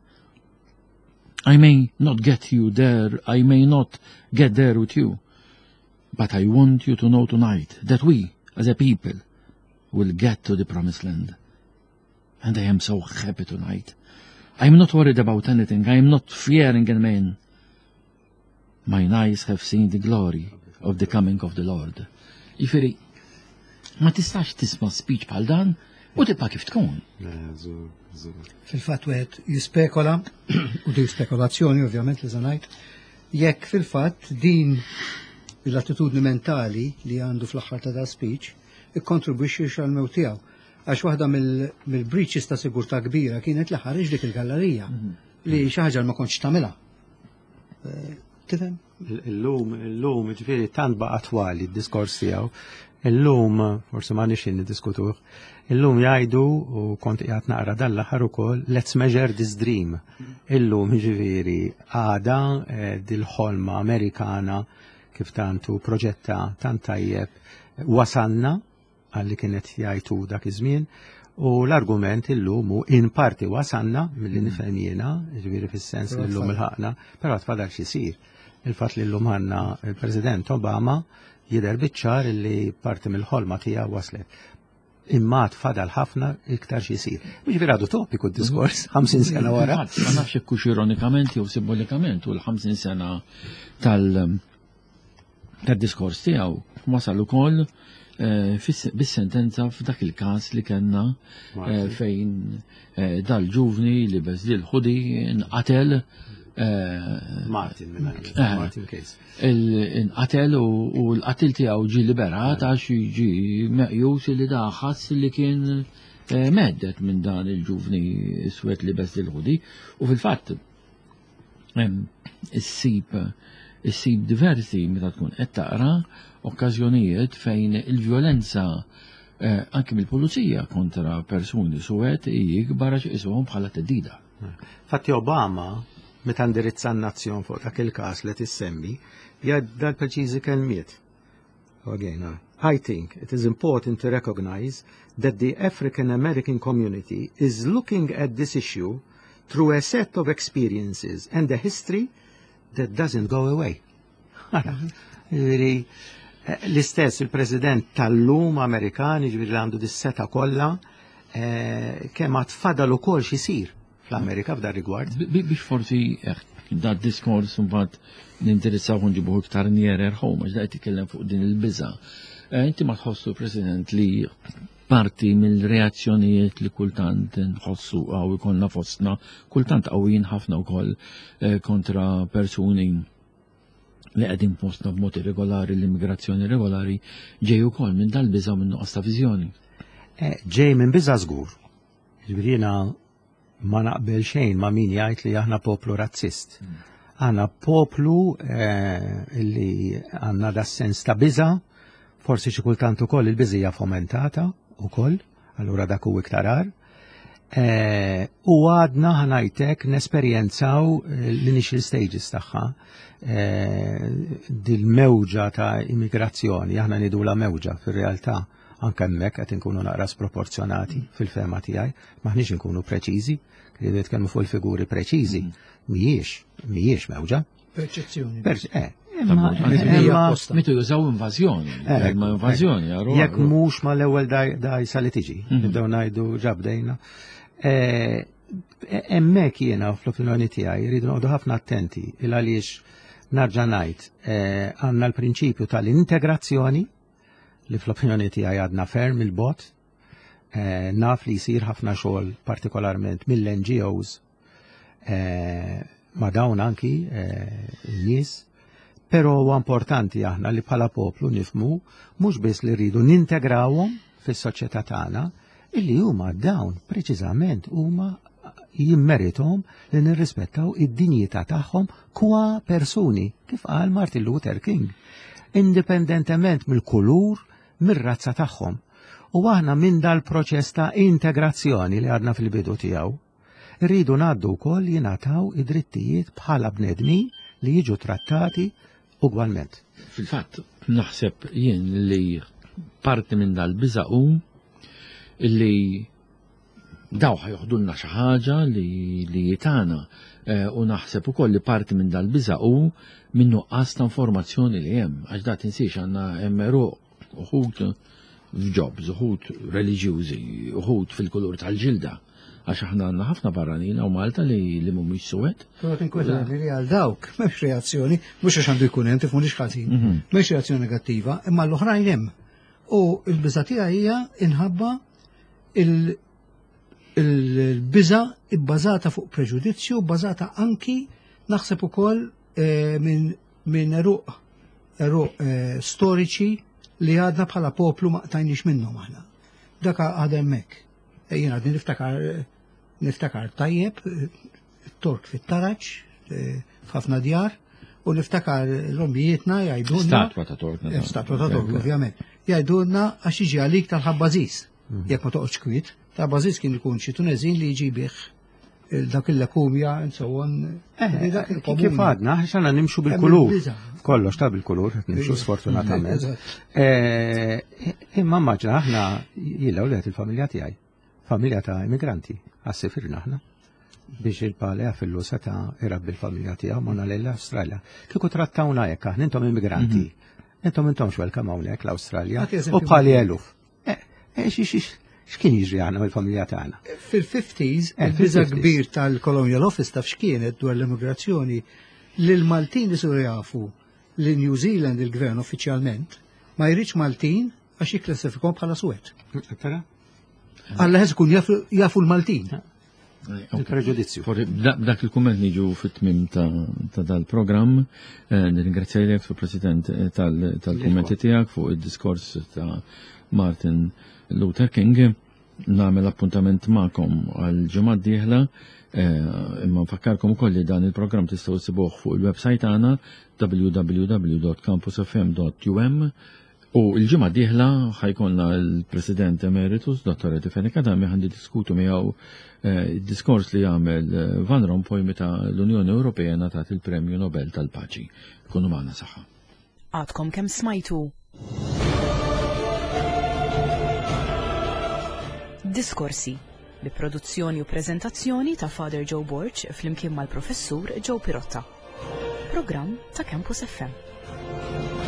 I may not get you there. I may not get there with you. But I want you to know tonight that we, as a people, will get to the promised land. And I am so happy tonight. I am not worried about anything. I am not fearing a man. My eyes have seen the glory of the coming of the Lord. Jifiri, ma tistax tisma speech bħal dan u tibqa' kif tkun. Fil-fatt wieħed jispekola, u di spekulazzjoni ovvjament li żanajt, jekk fil-fatt din l-attitudni mentali li għandu fl-aħħar ta' da speech ikkontribwixxi għal-mew tiegħu. Għax waħda mill-breaches ta' sigurtà kbira kienet li ħareġ dik il-gallerija li xi ħaġa ma kontx tagħmilha. Tifhem? Illum ġifieri tant baqa' twali d-diskors tiegħu. Illum forsi ma nixin niddiskutuh. Illum jgħidu u kont qiegħed naqra dal-aħħar ukoll let's measure this dream. Illum ġifieri għada dil-ħolma Amerikana kif tantu proġetta tant tajjeb wasalna għalli kienet jgħajtu dak iż-żmien u l-argument illum u in parti wasanna mill-li nifhem jiena, ġifieri fis-sens li llum il-ħaqna, però tfadal xi jsir. Il-fatt li llum għandna il-President Obama jidher biċ-ċar li parti mill-ħolma tiegħu waslet. Imma tfadal ħafna iktar xi jsir. Ġifieri għadu topiku d-diskors 50 sena wara. Ma nafx hekk hux ironikament jew simbolikament u l-50 sena tad-diskors tiegħu wasal ukoll bis-sentenza f'dak il-każ li kellna fejn dal-ġuvni li beżli l-ħudi nqatel Martin Case. Inqatel u l-qatil tiegħu ġie liberat għax jiġi meqjus li daħħas li kien meddet minn dan il-ġuvni swed li beżli l-ħudi u fil-fatt issib diversi meta tkun qed taqra okkażjonijiet fejn il-vjolenza anke mill-pulizija kontra persuni suwed jikbar għax isuhom bħala teddida. Fatti Obama meta ndirizza n-nazzjon fuq dak il-każ li tissemmi jgħid dal-preċiżi kelmiet. Again, I think it is important to recognize that the African American community is looking at this issue through a set of experiences and a history that doesn't go away. L-istess il-President tal-lum Amerikani ġifieri għandu dis-seta kollha kemm għad fadal ukoll xi jsir fl-Amerika f'dan rigward. Biex forsi dat diskors mbagħad ninteressaw nġibuh iktar nierer ħoma x'daqt titkellem fuq din il-biża'. Inti ma tħossu President li parti mill-reazzjonijiet li kultant nħossu għaw ikollna fostna kultant qawwin ħafna wkoll kontra persuni li qegħdin postna b'mod irregolari l-immigrazzjoni regolari ġej ukoll minn dal-biża' minn nuqqas ta' viżjoni. Ġej minn biża' żgur. Ġifieri jiena ma naqbel xejn ma' min jgħid li aħna poplu razzist. Aħna poplu li għandna das-sens ta' biża', forsi xi kultant ukoll il-biżija fomentata ukoll, allura dak hu iktar għar. U għadna ħanajtek nesperjenzaw l-initial stages tagħha dil-mewġa ta' immigrazzjoni, aħna nidu la mewġa fir-realtà anke hemmhekk qed inkunu naqra sproporzjonati fil-fema tiegħi, maħniex inkunu preċiżi, kridu jitkellmu fuq il-figuri preċiżi, mhijiex mewġa. Perċezzjoni. Mitu jużaw invażjoni. Invażjoni. Jekk mhux mal-ewwel dajsa li tiġi, nibdew ngħidu ġabdejna. Hemmhekk jiena fl-opinjoni tiegħi jridu noqogħdu ħafna attenti il għaliex narġa' ngħid għandna l-prinċipju tal-integrazzjoni li fl-opinjoni tiegħi għadna ferm il-bot, naf li jsir ħafna xogħol partikolarment mill-NGOs ma' dawn anki n-nies, però huwa importanti aħna li bħala poplu nifhmu mhux biss li rridu nintegrawhom fis-soċjetà tagħna illi huma dawn preċiżament huma jimmeritom li nirrispettaw id-dinjità tagħhom kwa persuni kif qal Martin Luther King, indipendentement mill-kulur, mir-razza tagħhom. U aħna minn dal-proċess ta' integrazzjoni li għadna fil-bidu tiegħu, rridu ngħaddu wkoll jingħataw id-drittijiet bħala bnedmin li jiġu trattati ugwalment. Fil-fatt, naħseb jien li parti minn dal-biża' illi daw ħajoħdulna xi ħaġa li jitana u naħseb ukoll li parti minn dal-biża' minn nuqqas ta' informazzjoni li hemm għax da tinsiex għandna hemm uħud f'jobs, uħud reliġjużi, uħud fil-kulur tal-ġilda Għax aħna għandna ħafna barranin u Malta li mhumiex Suwed. Però tinkwetani li għal dawk m'hemmx reazzjoni, mhux għax għandu jkun hemm tifhmux ħażin, m'hemmx reazzjoni negattiva, imma l-oħrajn hemm. U l-biża' tiegħi hija inħabba il-biża' bbażata fuq preġudizzju, bbażata anki naħseb ukoll minn eruq storiċi li għadna bħala poplu ma qtajniex minnhom aħna. Dak għadha hemmhekk. Jiena għadni niftakar tajjeb tork fit-taraġġ f'ħafna djar u niftakar l-ommijietna jgħidulna. Statwa ta' tork. Statwa ta' tork, ovvjament. Jgħidulna għax jiġi għalik tal-ħabbażis. Jekk ma toqgħodx kwiet, tal-ħabbażis kien ikun xi Tuneżin li jġibih dak il-lakumja, insowon. Kif għadna, xana nimxu bil-kulur. Kollox ta' bil-kulur, nimxu sfortunatament. Imma maġna aħna jillaw li il-familja tiegħi. Familja ta' immigranti, għas-sifirna aħna. Biex il-palea fil-lusa ta' irabbi l-familja tiegħu monna l-Australja. Kieku trattawna jekk aħna intom immigranti. Intomx welcome hawnhekk l-Awstralja. U bħali eluf. X'kien jiġri għana mill-familja tagħna? Fil-50s, il-biża' kbir tal-Colonial Office taf x'kienet dwar l-immigrazzjoni li l-Maltin isiru jafu li New Zealand il-gvern uffiċjalment ma jridx Maltin għax jikklassifikhom bħala Suwed. Alla ħeż ikun jafu l-Maltin. Il-preġudizzju. Dak il-kumment niġu fit-tmim ta' dal-programm, nirringrazzjajlek Sur President tal-kummenti tiegħek fuq id-diskors ta' Martin Luther King. Nagħmel appuntament magħkom għal-ġimgħa d-dieħla, imma nfakkarkom ukoll li dan il-programm tistgħu issibuh fuq il-website tagħna www.campusfm.um. U l-ġimgħa d-dieħla ħajkonna l-President Emeritus, Dr. Tifeni Kadami, ħandi diskutu miegħu diskors li jagħmel Van Rompuy meta l-Unjoni Ewropea ngħatat il-Premju Nobel tal-Paċi. Kunu magħna saħħa. Għadkom kemm smajtu. Diskorsi bi produzzjoni u preżentazzjoni ta' Father Joe Borch flimkien mal-Professur Joe Pirotta. Programm ta' Campus FM.